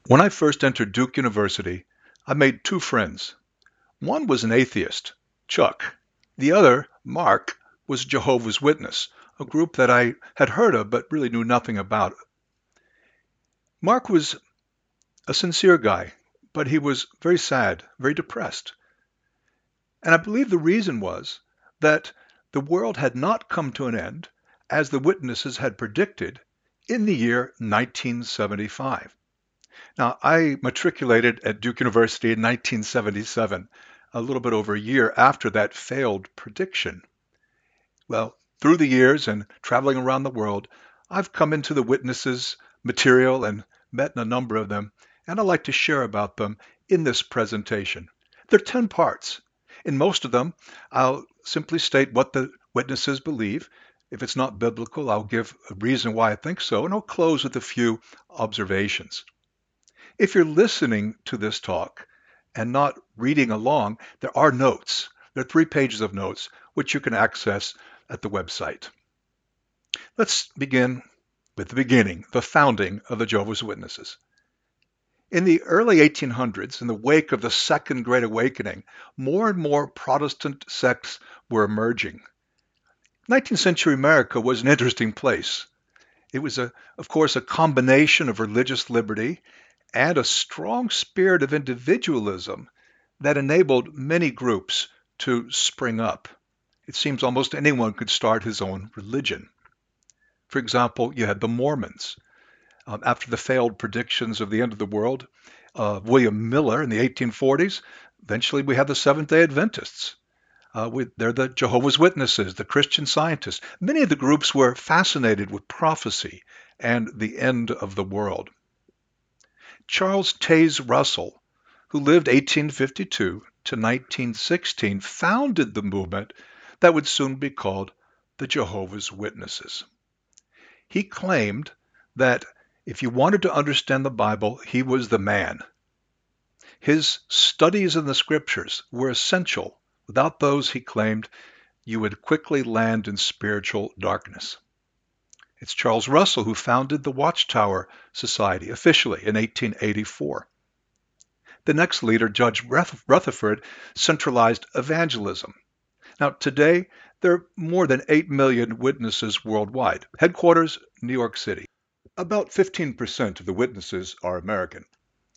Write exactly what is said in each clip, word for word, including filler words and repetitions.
When I first entered Duke University, I made two friends. One was an atheist, Chuck. The other, Mark, was a Jehovah's Witness, a group that I had heard of but really knew nothing about. Mark was a sincere guy, but he was very sad, very depressed. And I believe the reason was that the world had not come to an end, as the witnesses had predicted, in the year nineteen seventy-five. Now, I matriculated at Duke University in nineteen seventy-seven, a little bit over a year after that failed prediction. Well, through the years and traveling around the world, I've come into the witnesses' material and met a number of them, and I'd like to share about them in this presentation. There are ten parts. In most of them, I'll simply state what the witnesses believe. If it's not biblical, I'll give a reason why I think so, and I'll close with a few observations. If you're listening to this talk and not reading along, there are notes. There are three pages of notes, which you can access at the website. Let's begin with the beginning, the founding of the Jehovah's Witnesses. In the early eighteen hundreds, in the wake of the Second Great Awakening, more and more Protestant sects were emerging. nineteenth century America was an interesting place. It was, a, of course, a combination of religious liberty and a strong spirit of individualism that enabled many groups to spring up. It seems almost anyone could start his own religion. For example, you had the Mormons. Um, after the failed predictions of the end of the world, uh, William Miller in the eighteen forties, eventually we had the Seventh-day Adventists. Uh, we, they're the Jehovah's Witnesses, the Christian Scientists. Many of the groups were fascinated with prophecy and the end of the world. Charles Taze Russell, who lived eighteen fifty-two to nineteen sixteen, founded the movement that would soon be called the Jehovah's Witnesses. He claimed that if you wanted to understand the Bible, he was the man. His studies in the scriptures were essential. Without those, he claimed, you would quickly land in spiritual darkness. It's Charles Russell who founded the Watchtower Society officially in eighteen eighty-four. The next leader, Judge Rutherford, centralized evangelism. Now, today, there are more than eight million witnesses worldwide. Headquarters, New York City. About fifteen percent of the witnesses are American.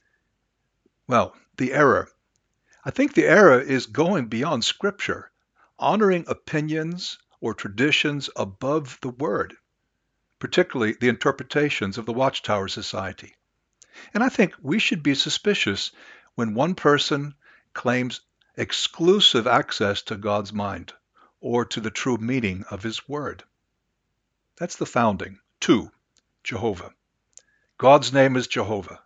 Well, the error. I think the error is going beyond Scripture, honoring opinions or traditions above the Word, particularly the interpretations of the Watchtower Society. And I think we should be suspicious when one person claims exclusive access to God's mind or to the true meaning of His Word. That's the founding. Two, Jehovah. God's name is Jehovah.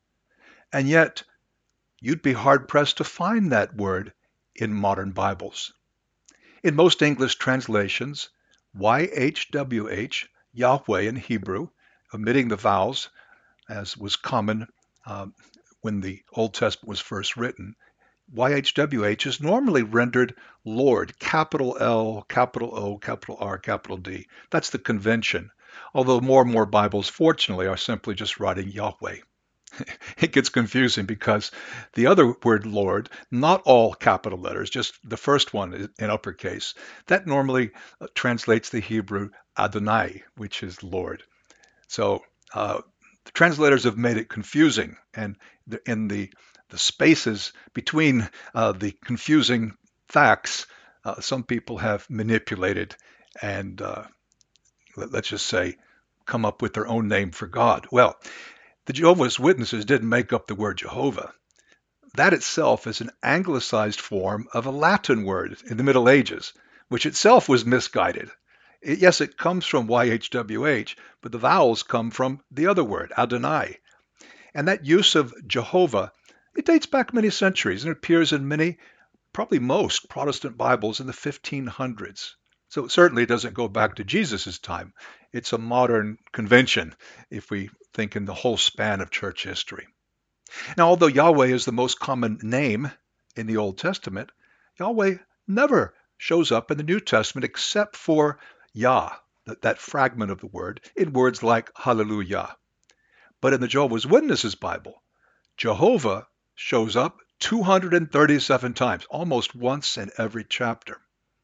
And yet, you'd be hard-pressed to find that word in modern Bibles. In most English translations, Y H W H, Yahweh in Hebrew, omitting the vowels, as was common um, when the Old Testament was first written, Y H W H is normally rendered Lord, capital L, capital O, capital R, capital D. That's the convention, although more and more Bibles, fortunately, are simply just writing Yahweh. It gets confusing because the other word Lord, not all capital letters, just the first one in uppercase, that normally translates the Hebrew Adonai, which is Lord. So uh, the translators have made it confusing, and in the, the spaces between uh, the confusing facts, uh, some people have manipulated and, uh, let, let's just say, come up with their own name for God. Well, the Jehovah's Witnesses didn't make up the word Jehovah. That itself is an anglicized form of a Latin word in the Middle Ages, which itself was misguided. It, yes, it comes from Y H W H, but the vowels come from the other word, Adonai. And that use of Jehovah, it dates back many centuries and appears in many, probably most, Protestant Bibles in the fifteen hundreds. So it certainly doesn't go back to Jesus' time. It's a modern convention if we think in the whole span of church history. Now, although Yahweh is the most common name in the Old Testament, Yahweh never shows up in the New Testament except for Yah, that, that fragment of the word, in words like hallelujah. But in the Jehovah's Witnesses Bible, Jehovah shows up two hundred thirty-seven times, almost once in every chapter.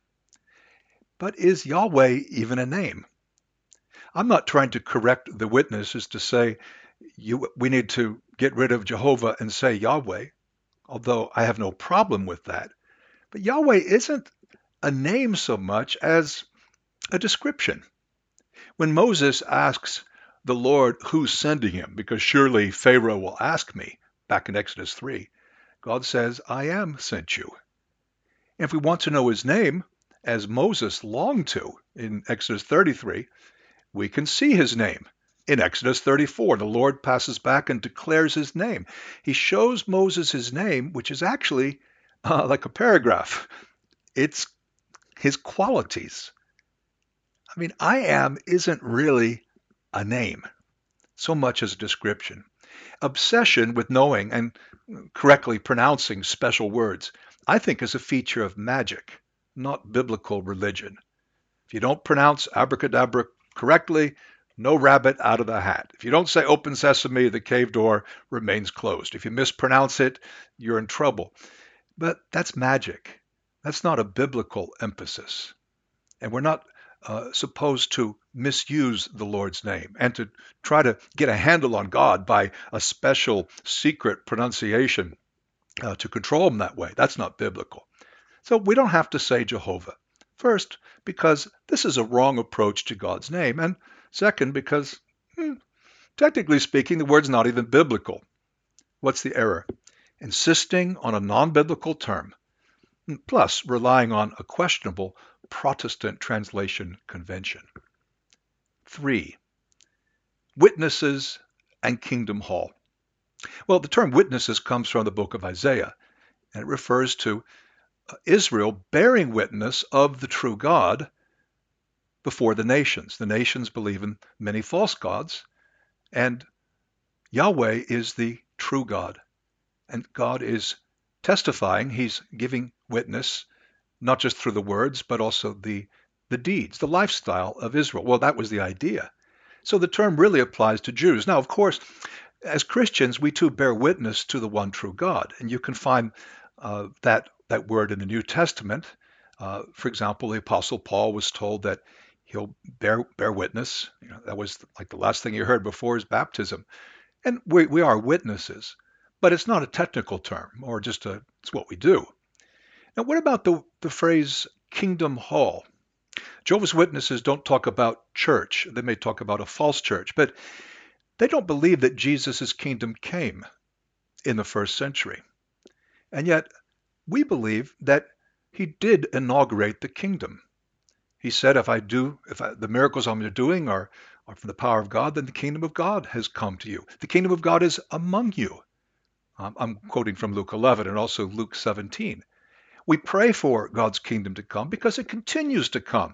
But is Yahweh even a name? I'm not trying to correct the witnesses to say you, we need to get rid of Jehovah and say Yahweh, although I have no problem with that. But Yahweh isn't a name so much as a description. When Moses asks the Lord who's sending him, because surely Pharaoh will ask me, back in Exodus three, God says, I am sent you. And if we want to know his name, as Moses longed to in Exodus thirty-three, we can see his name. In Exodus thirty-four, the Lord passes back and declares his name. He shows Moses his name, which is actually uh, like a paragraph. It's his qualities. I mean, I am isn't really a name so much as a description. Obsession with knowing and correctly pronouncing special words, I think, is a feature of magic, not biblical religion. If you don't pronounce abracadabra correctly, no rabbit out of the hat. If you don't say open sesame, the cave door remains closed. If you mispronounce it, you're in trouble. But that's magic. That's not a biblical emphasis. And we're not uh, supposed to misuse the Lord's name and to try to get a handle on God by a special secret pronunciation uh, to control him that way. That's not biblical. So we don't have to say Jehovah. First, because this is a wrong approach to God's name. And second, because, hmm, technically speaking, the word's not even biblical. What's the error? Insisting on a non-biblical term, plus relying on a questionable Protestant translation convention. Three, witnesses and kingdom hall. Well, the term witnesses comes from the book of Isaiah, and it refers to Israel bearing witness of the true God before the nations. The nations believe in many false gods, and Yahweh is the true God. And God is testifying, he's giving witness, not just through the words, but also the, the deeds, the lifestyle of Israel. Well, that was the idea. So the term really applies to Jews. Now, of course, as Christians, we too bear witness to the one true God. And you can find uh, that, that word in the New Testament. Uh, for example, the Apostle Paul was told that he'll bear, bear witness. You know, that was like the last thing he heard before his baptism. And we, we are witnesses. But it's not a technical term, or just a, it's what we do. Now, what about the, the phrase kingdom hall? Jehovah's Witnesses don't talk about church. They may talk about a false church, but they don't believe that Jesus' kingdom came in the first century. And yet, we believe that he did inaugurate the kingdom. He said, if I do, if I, the miracles I'm doing are, are from the power of God, then the kingdom of God has come to you. The kingdom of God is among you. Um, I'm quoting from Luke eleven and also Luke seventeen. We pray for God's kingdom to come because it continues to come.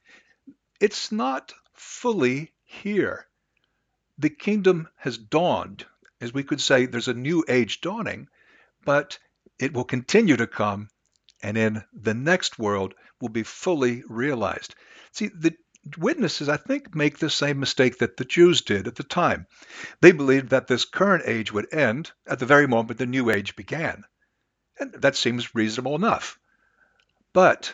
It's not fully here. The kingdom has dawned. As we could say, there's a new age dawning, but it will continue to come, and in the next world will be fully realized. See, the witnesses, I think, make the same mistake that the Jews did at the time. They believed that this current age would end at the very moment the new age began. And that seems reasonable enough. But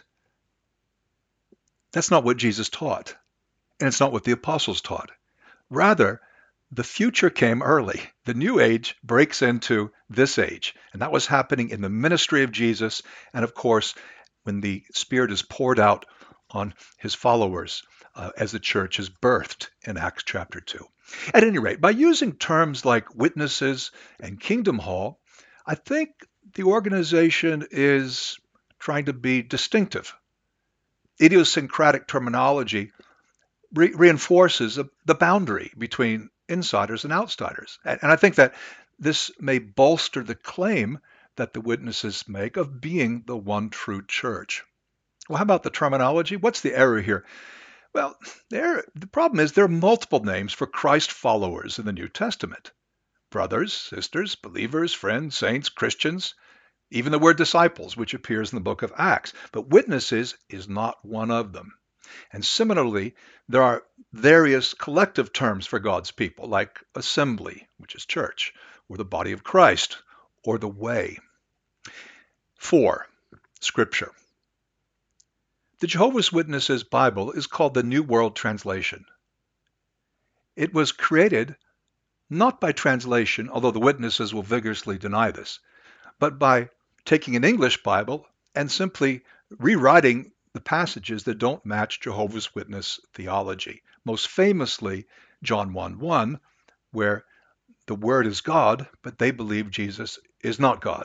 that's not what Jesus taught, and it's not what the apostles taught. Rather, the future came early. The new age breaks into this age, and that was happening in the ministry of Jesus, and of course, when the Spirit is poured out on his followers uh, as the church is birthed in Acts chapter two. At any rate, by using terms like witnesses and kingdom hall, I think the organization is trying to be distinctive. Idiosyncratic terminology re- reinforces the boundary between insiders and outsiders. And, and I think that this may bolster the claim that the witnesses make of being the one true church. Well, how about the terminology? What's the error here? Well, there, the problem is there are multiple names for Christ followers in the New Testament. Brothers, sisters, believers, friends, saints, Christians, even the word disciples, which appears in the book of Acts. But witnesses is not one of them. And similarly, there are various collective terms for God's people, like assembly, which is church, or the body of Christ, or the way. Four, Scripture. The Jehovah's Witnesses Bible is called the New World Translation. It was created not by translation, although the witnesses will vigorously deny this, but by taking an English Bible and simply rewriting the passages that don't match Jehovah's Witness theology. Most famously, John one one, where the Word is God, but they believe Jesus is not God.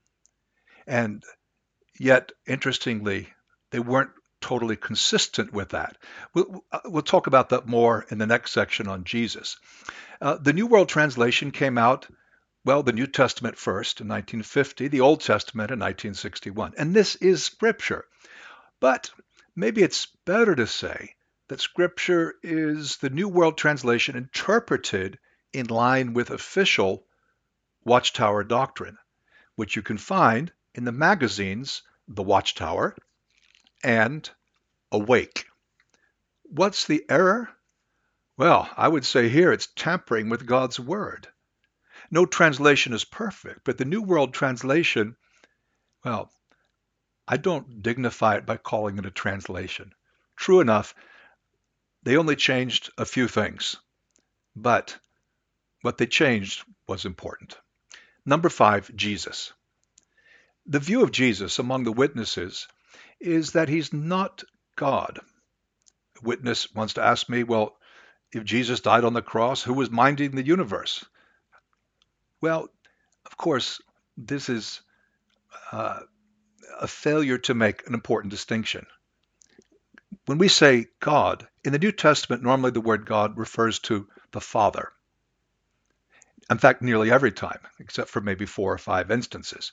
And yet, interestingly, they weren't totally consistent with that. We'll, we'll talk about that more in the next section on Jesus. Uh, the New World Translation came out, well, the New Testament first in nineteen fifty, the Old Testament in nineteen sixty-one. And this is Scripture. But maybe it's better to say that Scripture is the New World Translation interpreted in line with official Watchtower doctrine, which you can find in the magazines The Watchtower and Awake. What's the error? Well, I would say here it's tampering with God's Word. No translation is perfect, but the New World Translation, well, I don't dignify it by calling it a translation. True enough, they only changed a few things, but what they changed was important. Number five, Jesus. The view of Jesus among the witnesses is that he's not God. A witness wants to ask me, well, if Jesus died on the cross, who was minding the universe? Well, of course, this is uh, a failure to make an important distinction. When we say God, in the New Testament, normally the word God refers to the Father. In fact, nearly every time, except for maybe four or five instances.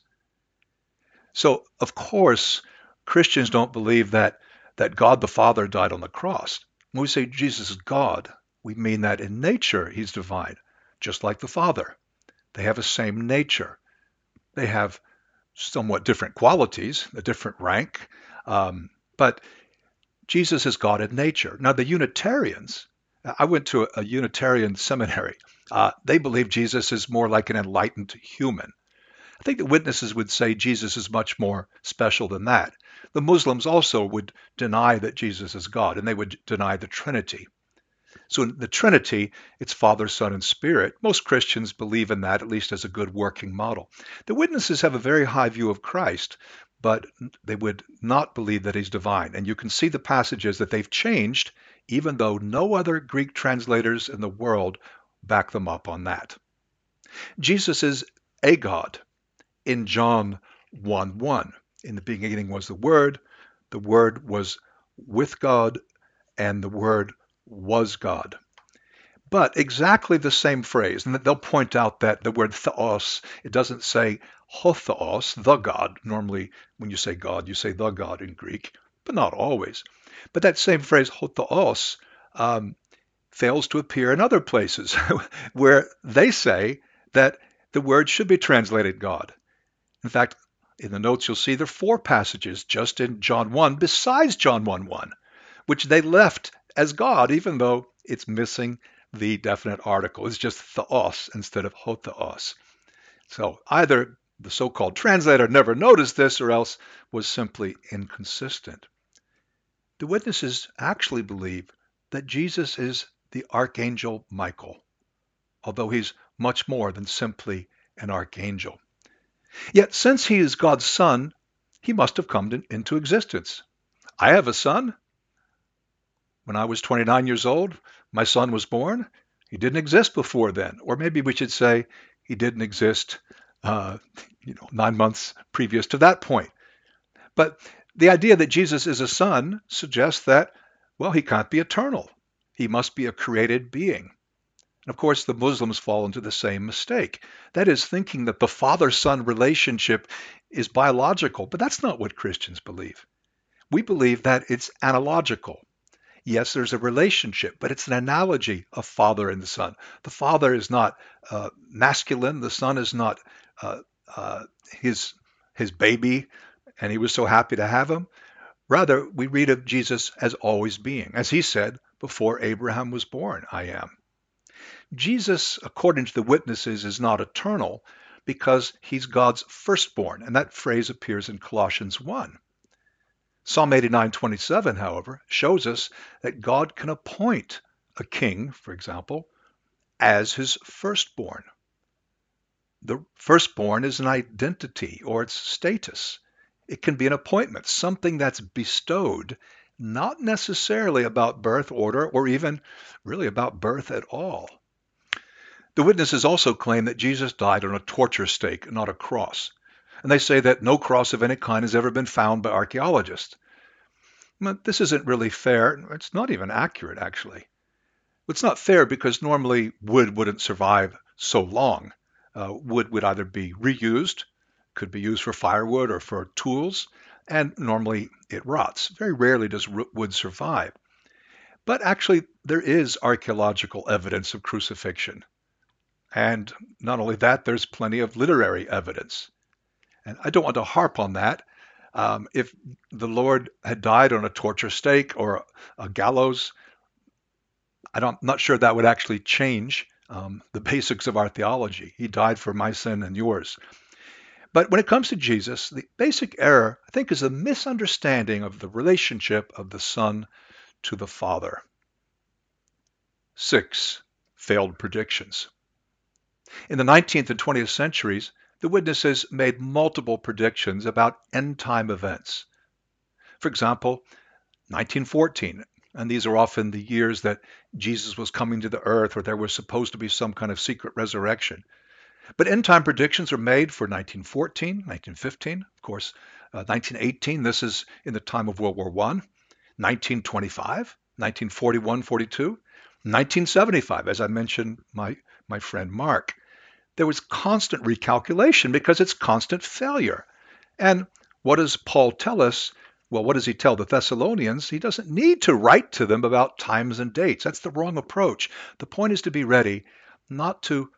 So, of course, Christians don't believe that, that God the Father died on the cross. When we say Jesus is God, we mean that in nature he's divine, just like the Father. They have the same nature. They have somewhat different qualities, a different rank, um, but Jesus is God in nature. Now, the Unitarians, I went to a, a Unitarian seminary. Uh, they believe Jesus is more like an enlightened human. I think the witnesses would say Jesus is much more special than that. The Muslims also would deny that Jesus is God, and they would deny the Trinity. So in the Trinity, it's Father, Son, and Spirit. Most Christians believe in that, at least as a good working model. The witnesses have a very high view of Christ, but they would not believe that he's divine. And you can see the passages that they've changed, even though no other Greek translators in the world back them up on that. Jesus is a God. In John one one, in the beginning was the Word, the Word was with God, and the Word was God. But exactly the same phrase, and they'll point out that the word theos, it doesn't say hotheos, the God. Normally, when you say God, you say the God in Greek, but not always. But that same phrase, hotheos, um, fails to appear in other places where they say that the word should be translated God. In fact, in the notes, you'll see there are four passages just in John one besides John one one, which they left as God, even though it's missing the definite article. It's just theos instead of hotheos. So either the so-called translator never noticed this or else was simply inconsistent. The witnesses actually believe that Jesus is the Archangel Michael, although he's much more than simply an archangel. Yet since he is God's son, he must have come into existence. I have a son. When I was twenty-nine years old, my son was born. He didn't exist before then. Or maybe we should say he didn't exist uh, you know, nine months previous to that point. But the idea that Jesus is a son suggests that, well, he can't be eternal. He must be a created being. And of course, the Muslims fall into the same mistake. That is, thinking that the father-son relationship is biological, but that's not what Christians believe. We believe that it's analogical. Yes, there's a relationship, but it's an analogy of father and the son. The father is not uh, masculine. The son is not uh, uh, his his baby, and he was so happy to have him. Rather, we read of Jesus as always being. As he said, before Abraham was born, I am. Jesus, according to the witnesses, is not eternal because he's God's firstborn, and that phrase appears in Colossians one. Psalm eighty-nine twenty-seven, however, shows us that God can appoint a king, for example, as his firstborn. The firstborn is an identity or its status. It can be an appointment, something that's bestowed, not necessarily about birth order or even really about birth at all. The witnesses also claim that Jesus died on a torture stake, not a cross. And they say that no cross of any kind has ever been found by archaeologists. But this isn't really fair. It's not even accurate, actually. It's not fair because normally wood wouldn't survive so long. Uh, wood would either be reused, could be used for firewood or for tools, and normally it rots. Very rarely does wood survive. But actually, there is archaeological evidence of crucifixion. And not only that, there's plenty of literary evidence. And I don't want to harp on that. Um, if the Lord had died on a torture stake or a, a gallows, I don't, I'm not sure that would actually change um, the basics of our theology. He died for my sin and yours. But when it comes to Jesus, the basic error, I think, is a misunderstanding of the relationship of the Son to the Father. Six, failed predictions. In the nineteenth and twentieth centuries, the witnesses made multiple predictions about end-time events. For example, nineteen fourteen, and these are often the years that Jesus was coming to the earth or there was supposed to be some kind of secret resurrection. But end-time predictions are made for nineteen fourteen, nineteen fifteen, of course, uh, nineteen eighteen, this is in the time of World War One, nineteen twenty-five, nineteen forty-one forty-two, nineteen seventy-five, as I mentioned my, my friend Mark. There was constant recalculation because it's constant failure. And what does Paul tell us? Well, what does he tell the Thessalonians? He doesn't need to write to them about times and dates. That's the wrong approach. The point is to be ready, not to,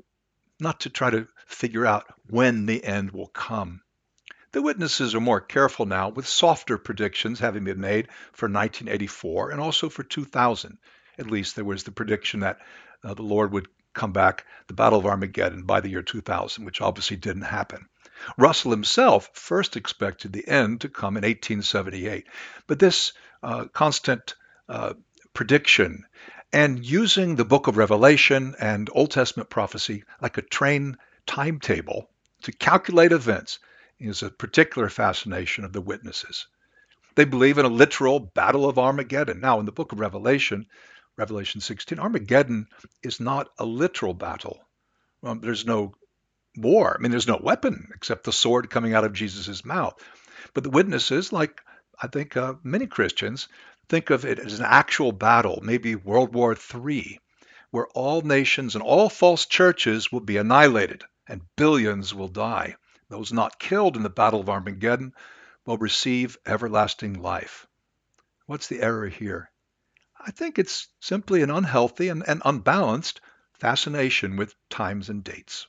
not to try to figure out when the end will come. The witnesses are more careful now with softer predictions having been made for nineteen eighty-four and also for two thousand. At least there was the prediction that uh, the Lord would come back, the Battle of Armageddon, by the year two thousand, which obviously didn't happen. Russell himself first expected the end to come in eighteen seventy-eight. But this uh, constant uh, prediction and using the book of Revelation and Old Testament prophecy like a train timetable to calculate events is a particular fascination of the witnesses. They believe in a literal battle of Armageddon. Now, in the book of Revelation, Revelation sixteen, Armageddon is not a literal battle. Well, there's no war. I mean, there's no weapon except the sword coming out of Jesus' mouth. But the witnesses, like I think uh, many Christians, think of it as an actual battle, maybe World War Three, where all nations and all false churches will be annihilated and billions will die. Those not killed in the Battle of Armageddon will receive everlasting life. What's the error here? I think it's simply an unhealthy and, and unbalanced fascination with times and dates.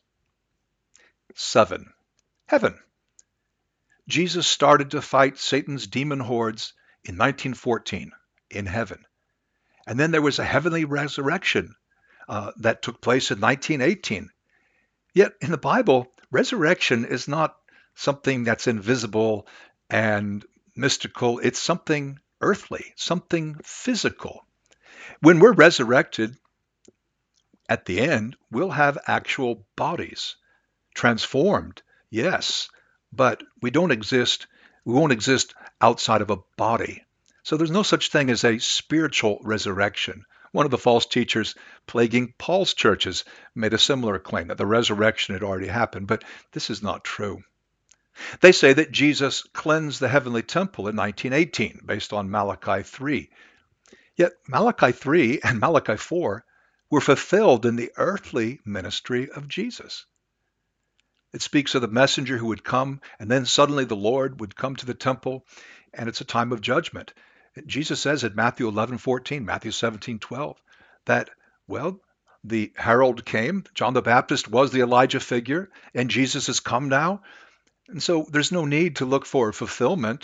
Seven, heaven. Jesus started to fight Satan's demon hordes in nineteen fourteen in heaven. And then there was a heavenly resurrection uh, that took place in nineteen eighteen. Yet in the Bible, resurrection is not something that's invisible and mystical. It's something earthly, something physical. When we're resurrected, at the end, we'll have actual bodies, transformed, yes, but we don't exist, we won't exist outside of a body. So there's no such thing as a spiritual resurrection. One of the false teachers plaguing Paul's churches made a similar claim that the resurrection had already happened, but this is not true. They say that Jesus cleansed the heavenly temple in nineteen eighteen, based on Malachi three. Yet Malachi three and Malachi four were fulfilled in the earthly ministry of Jesus. It speaks of the messenger who would come, and then suddenly the Lord would come to the temple, and it's a time of judgment. Jesus says in Matthew eleven fourteen, Matthew seventeen twelve, that, well, the herald came, John the Baptist was the Elijah figure, and Jesus has come now. And so there's no need to look for fulfillment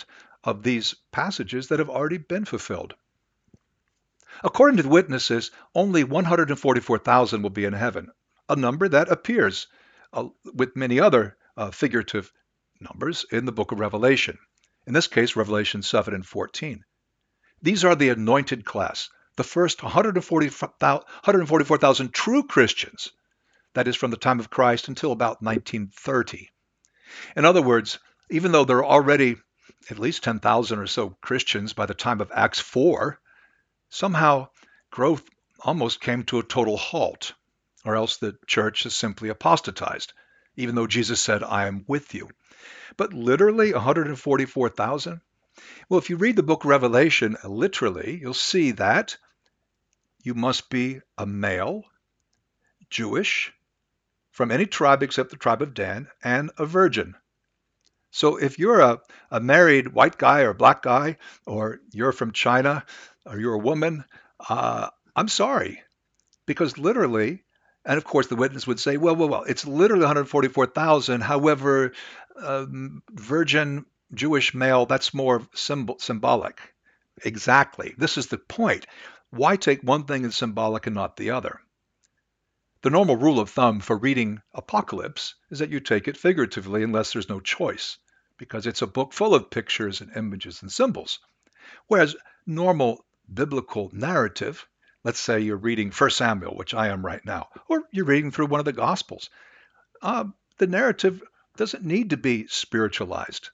of these passages that have already been fulfilled. According to the witnesses, only one hundred forty-four thousand will be in heaven, a number that appears uh, with many other uh, figurative numbers in the book of Revelation. In this case, Revelation seven and fourteen. These are the anointed class, the first one hundred forty-four thousand true Christians, that is from the time of Christ until about nineteen thirty. In other words, even though there are already at least ten thousand or so Christians by the time of Acts four, somehow growth almost came to a total halt, or else the church has simply apostatized, even though Jesus said, I am with you. But literally one hundred forty-four thousand? Well, if you read the book of Revelation literally, you'll see that you must be a male, Jewish, from any tribe except the tribe of Dan, and a virgin. So if you're a, a married white guy or black guy, or you're from China, or you're a woman, uh, I'm sorry, because literally, and of course the witness would say, well, well, well, it's literally one hundred forty-four thousand. However, um, virgin Jewish male, that's more symbol, symbolic. Exactly. This is the point. Why take one thing as symbolic and not the other? The normal rule of thumb for reading Apocalypse is that you take it figuratively unless there's no choice, because it's a book full of pictures and images and symbols. Whereas normal biblical narrative, let's say you're reading First Samuel, which I am right now, or you're reading through one of the Gospels, uh, the narrative doesn't need to be spiritualized.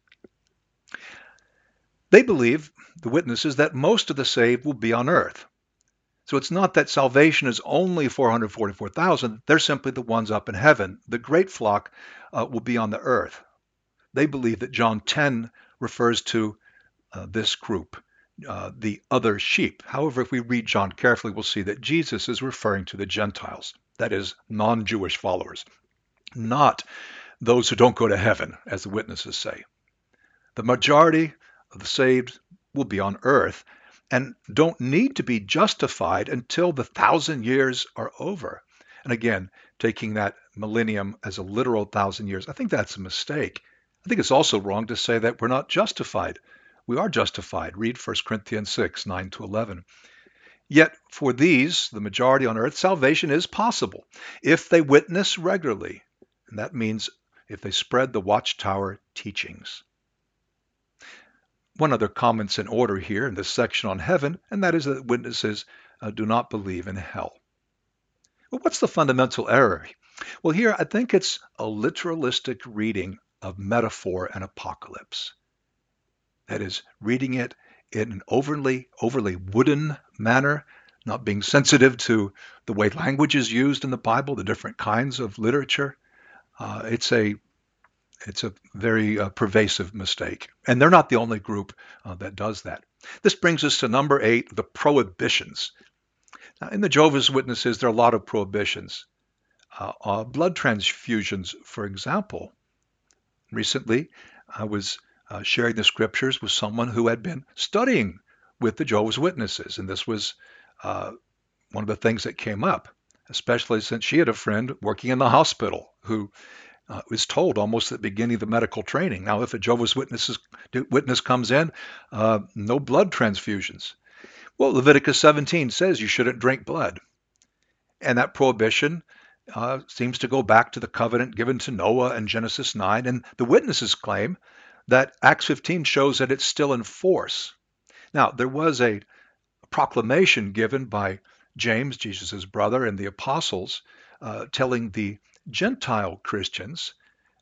They believe, the witnesses, that most of the saved will be on earth. So it's not that salvation is only four hundred forty-four thousand. They're simply the ones up in heaven. The great flock uh, will be on the earth. They believe that John ten refers to uh, this group, uh, the other sheep. However, if we read John carefully, we'll see that Jesus is referring to the Gentiles, that is, non-Jewish followers, not those who don't go to heaven, as the witnesses say. The majority of the saved will be on earth and don't need to be justified until the thousand years are over. And again, taking that millennium as a literal thousand years, I think that's a mistake. I think it's also wrong to say that we're not justified. We are justified. Read First Corinthians six, nine to eleven. Yet for these, the majority on earth, salvation is possible if they witness regularly. And that means if they spread the Watchtower teachings. One other comment's in order here in this section on heaven, and that is that witnesses uh, do not believe in hell. Well, what's the fundamental error? Well, here I think it's a literalistic reading of metaphor and apocalypse. That is, reading it in an overly, overly wooden manner, not being sensitive to the way language is used in the Bible, the different kinds of literature. Uh, it's a It's a very uh, pervasive mistake. And they're not the only group uh, that does that. This brings us to number eight, the prohibitions. Now, in the Jehovah's Witnesses, there are a lot of prohibitions. Uh, uh, blood transfusions, for example. Recently, I was uh, sharing the scriptures with someone who had been studying with the Jehovah's Witnesses. And this was uh, one of the things that came up, especially since she had a friend working in the hospital who Uh, was told almost at the beginning of the medical training. Now, if a Jehovah's Witnesses, witness comes in, uh, no blood transfusions. Well, Leviticus seventeen says you shouldn't drink blood. And that prohibition uh, seems to go back to the covenant given to Noah in Genesis nine. And the witnesses claim that Acts fifteen shows that it's still in force. Now, there was a proclamation given by James, Jesus' brother, and the apostles, uh, telling the Gentile Christians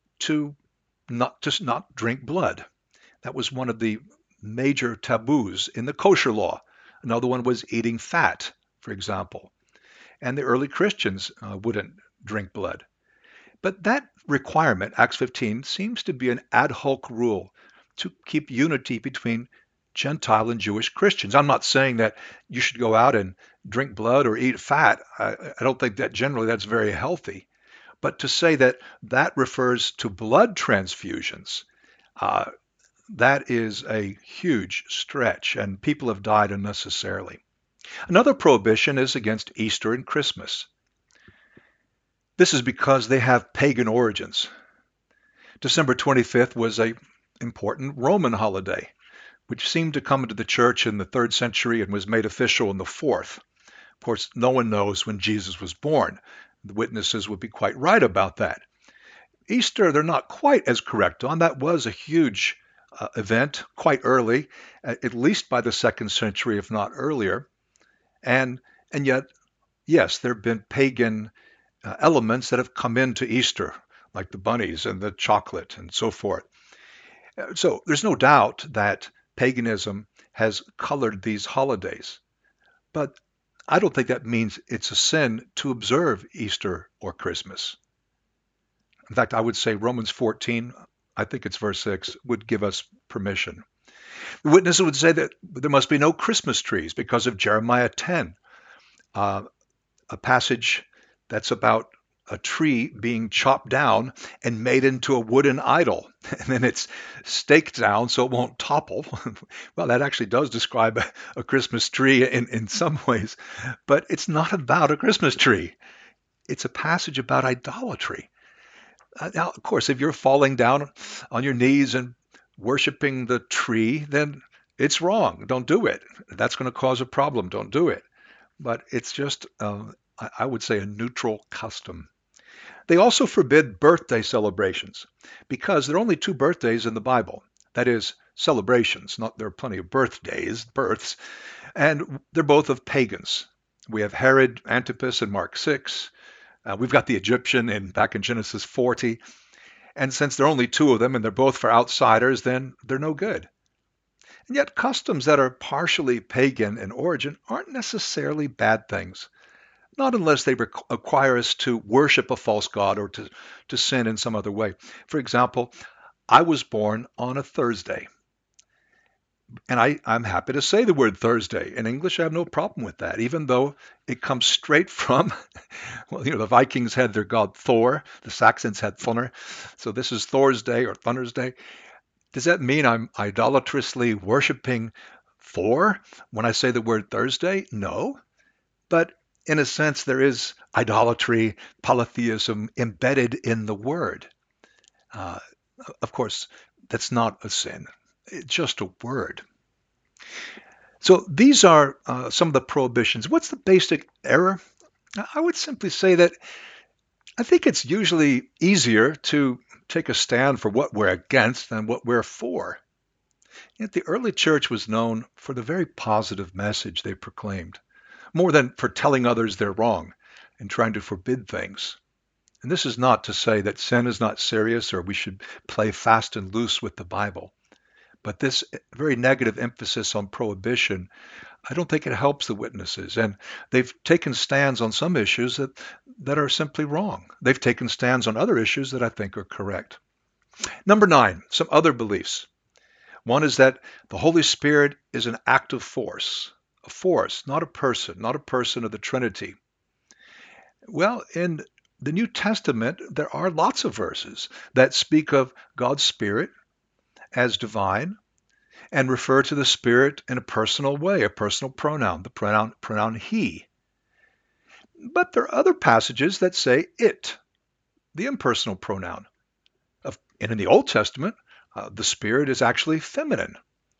to not just not drink blood. That was one of the major taboos in the kosher law. Another one was eating fat, for example. And the early Christians uh, wouldn't drink blood. But that requirement, Acts fifteen, seems to be an ad hoc rule to keep unity between Gentile and Jewish Christians. I'm not saying that you should go out and drink blood or eat fat. I, I don't think that generally that's very healthy. But to say that that refers to blood transfusions, uh, that is a huge stretch, and people have died unnecessarily. Another prohibition is against Easter and Christmas. This is because they have pagan origins. December twenty-fifth was an important Roman holiday. which seemed to come into the church in the third century and was made official in the fourth. Of course, no one knows when Jesus was born. The witnesses would be quite right about that. Easter, they're not quite as correct on. That was a huge uh, event, quite early, at least by the second century, if not earlier. And and yet, yes, there have been pagan uh, elements that have come into Easter, like the bunnies and the chocolate and so forth. Uh, So there's no doubt that paganism has colored these holidays. But I don't think that means it's a sin to observe Easter or Christmas. In fact, I would say Romans fourteen, I think it's verse six, would give us permission. The witnesses would say that there must be no Christmas trees because of Jeremiah ten, uh, a passage that's about a tree being chopped down and made into a wooden idol. And then it's staked down so it won't topple. Well, that actually does describe a, a Christmas tree in, in some ways, but it's not about a Christmas tree. It's a passage about idolatry. Uh, now, of course, if you're falling down on your knees and worshiping the tree, then it's wrong. Don't do it. That's going to cause a problem. Don't do it. But it's just, uh, I I would say, a neutral custom. They also forbid birthday celebrations because there are only two birthdays in the Bible. That is, celebrations. Not there are plenty of birthdays, births, and they're both of pagans. We have Herod Antipas in Mark six. Uh, we've got the Egyptian in back in Genesis forty. And since there are only two of them and they're both for outsiders, then they're no good. And yet customs that are partially pagan in origin aren't necessarily bad things. Not unless they require us to worship a false god or to, to sin in some other way. For example, I was born on a Thursday. And I, I'm happy to say the word Thursday. In English, I have no problem with that, even though it comes straight from, well, you know, the Vikings had their god Thor, the Saxons had Thunner. So this is Thor's Day or Thunder's Day. Does that mean I'm idolatrously worshiping Thor when I say the word Thursday? No. But in a sense, there is idolatry, polytheism embedded in the word. Uh, of course, that's not a sin. It's just a word. So these are uh, some of the prohibitions. What's the basic error? I would simply say that I think it's usually easier to take a stand for what we're against than what we're for. Yet the early church was known for the very positive message they proclaimed, more than for telling others they're wrong and trying to forbid things. And this is not to say that sin is not serious or we should play fast and loose with the Bible. But this very negative emphasis on prohibition, I don't think it helps the witnesses. And they've taken stands on some issues that, that are simply wrong. They've taken stands on other issues that I think are correct. Number nine, some other beliefs. One is that the Holy Spirit is an active force, a force, not a person, not a person of the Trinity. Well, in the New Testament, there are lots of verses that speak of God's Spirit as divine and refer to the Spirit in a personal way, a personal pronoun, the pronoun, pronoun he. But there are other passages that say it, the impersonal pronoun. And in the Old Testament, uh, the Spirit is actually feminine.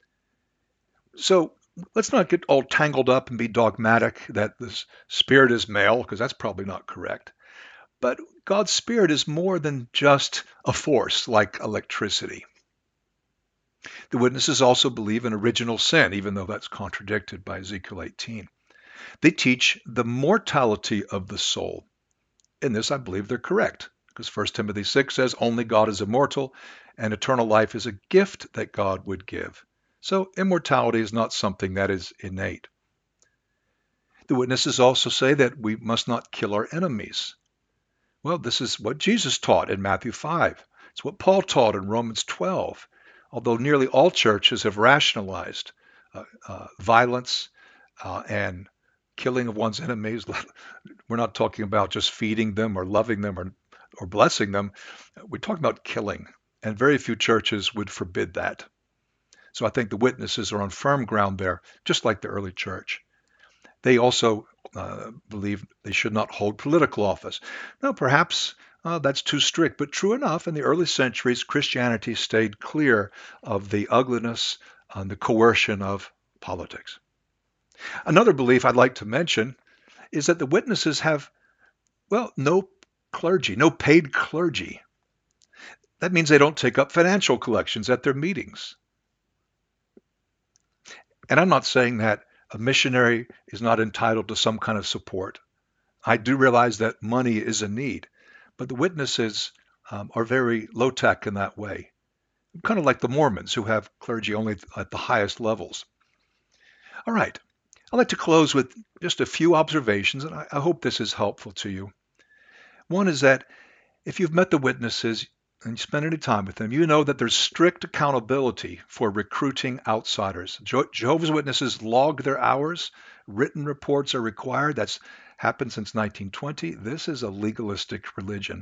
So let's not get all tangled up and be dogmatic that the Spirit is male, because that's probably not correct. But God's Spirit is more than just a force like electricity. The witnesses also believe in original sin, even though that's contradicted by Ezekiel eighteen. They teach the mortality of the soul. In this, I believe they're correct, because First Timothy six says only God is immortal, and eternal life is a gift that God would give. So immortality is not something that is innate. The witnesses also say that we must not kill our enemies. Well, this is what Jesus taught in Matthew five. It's what Paul taught in Romans twelve. Although nearly all churches have rationalized uh, uh, violence uh, and killing of one's enemies. We're not talking about just feeding them or loving them or, or blessing them. We're talking about killing, and very few churches would forbid that. So I think the witnesses are on firm ground there, just like the early church. They also uh, believe they should not hold political office. Now, perhaps Uh, that's too strict, but true enough, in the early centuries, Christianity stayed clear of the ugliness on the coercion of politics. Another belief I'd like to mention is that the witnesses have, well, no clergy, no paid clergy. That means they don't take up financial collections at their meetings. And I'm not saying that a missionary is not entitled to some kind of support. I do realize that money is a need, but the witnesses um, are very low tech in that way, kind of like the Mormons who have clergy only at the highest levels. All right, I'd like to close with just a few observations, and I, I hope this is helpful to you. One is that if you've met the witnesses and you spend any time with them, you know that there's strict accountability for recruiting outsiders. Je- Jehovah's Witnesses log their hours. Written reports are required. That's happened since nineteen twenty. This is a legalistic religion.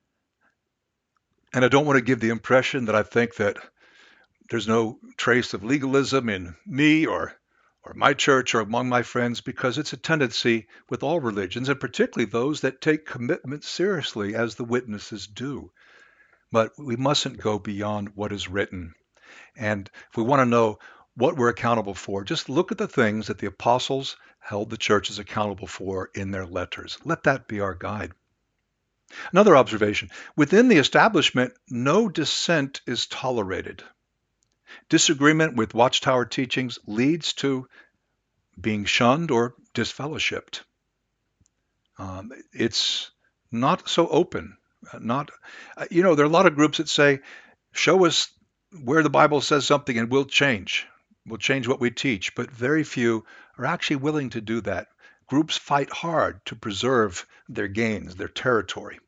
And I don't want to give the impression that I think that there's no trace of legalism in me or or my church or among my friends, because it's a tendency with all religions, and particularly those that take commitment seriously as the witnesses do. But we mustn't go beyond what is written. And if we want to know what we're accountable for, just look at the things that the apostles held the churches accountable for in their letters. Let that be our guide. Another observation, within the establishment, no dissent is tolerated. Disagreement with Watchtower teachings leads to being shunned or disfellowshipped. Um, it's not so open. uh, Not, uh, you know, there are a lot of groups that say, show us where the Bible says something and we'll change. We'll change what we teach. But very few are actually willing to do that. Groups fight hard to preserve their gains, their territory.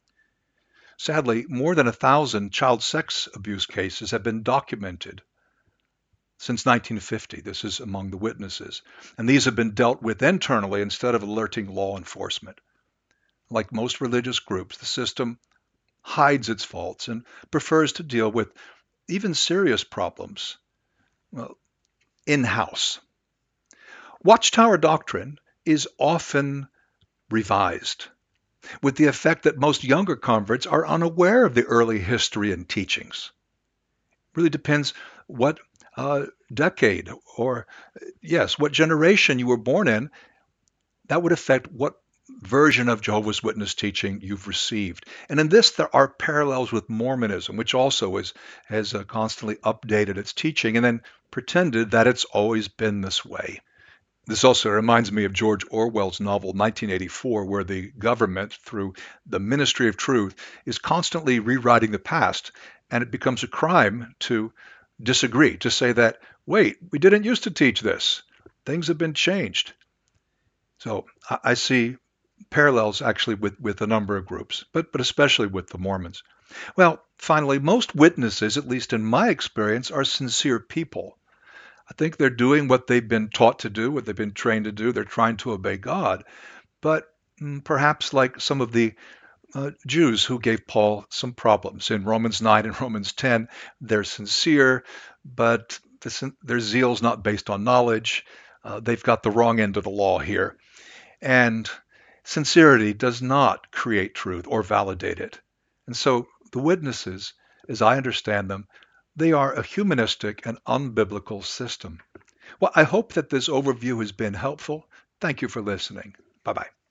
Sadly, more than a thousand child sex abuse cases have been documented since nineteen fifty. This is among the witnesses. And these have been dealt with internally instead of alerting law enforcement. Like most religious groups, the system hides its faults and prefers to deal with even serious problems, well, in-house. Watchtower doctrine is often revised, with the effect that most younger converts are unaware of the early history and teachings. It really depends what uh, decade or, yes, what generation you were born in. That would affect what version of Jehovah's Witness teaching you've received. And in this, there are parallels with Mormonism, which also is, has uh, constantly updated its teaching and then pretended that it's always been this way. This also reminds me of George Orwell's novel nineteen eighty-four, where the government, through the Ministry of Truth, is constantly rewriting the past, and it becomes a crime to disagree, to say that, wait, we didn't used to teach this. Things have been changed. So I, I see parallels actually with, with a number of groups, but, but especially with the Mormons. Well, finally, most witnesses, at least in my experience, are sincere people. I think they're doing what they've been taught to do, what they've been trained to do. They're trying to obey God. But mm, perhaps like some of the uh, Jews who gave Paul some problems. In Romans nine and Romans ten, they're sincere, but the, their zeal's not based on knowledge. Uh, they've got the wrong end of the law here. And sincerity does not create truth or validate it. And so the witnesses, as I understand them, they are a humanistic and unbiblical system. Well, I hope that this overview has been helpful. Thank you for listening. Bye-bye.